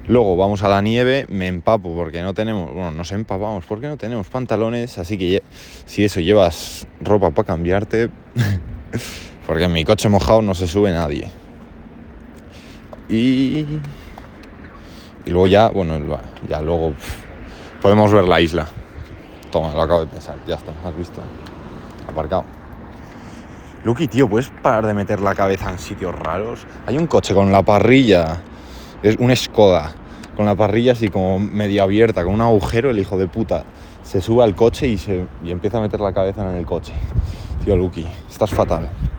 Luego vamos a la nieve, me empapo porque no tenemos, bueno, nos empapamos porque no tenemos pantalones, así que si eso llevas ropa para cambiarte, porque en mi coche mojado no se sube nadie. Y luego ya, bueno, ya luego podemos ver la isla. Toma, lo acabo de pensar, ya está, has visto. Aparcado. Lucky, tío, ¿puedes parar de meter la cabeza en sitios raros? Hay un coche con la parrilla, es un Skoda, con la parrilla así como medio abierta, con un agujero, el hijo de puta se sube al coche y empieza a meter la cabeza en el coche. Tío, Lucky, estás fatal.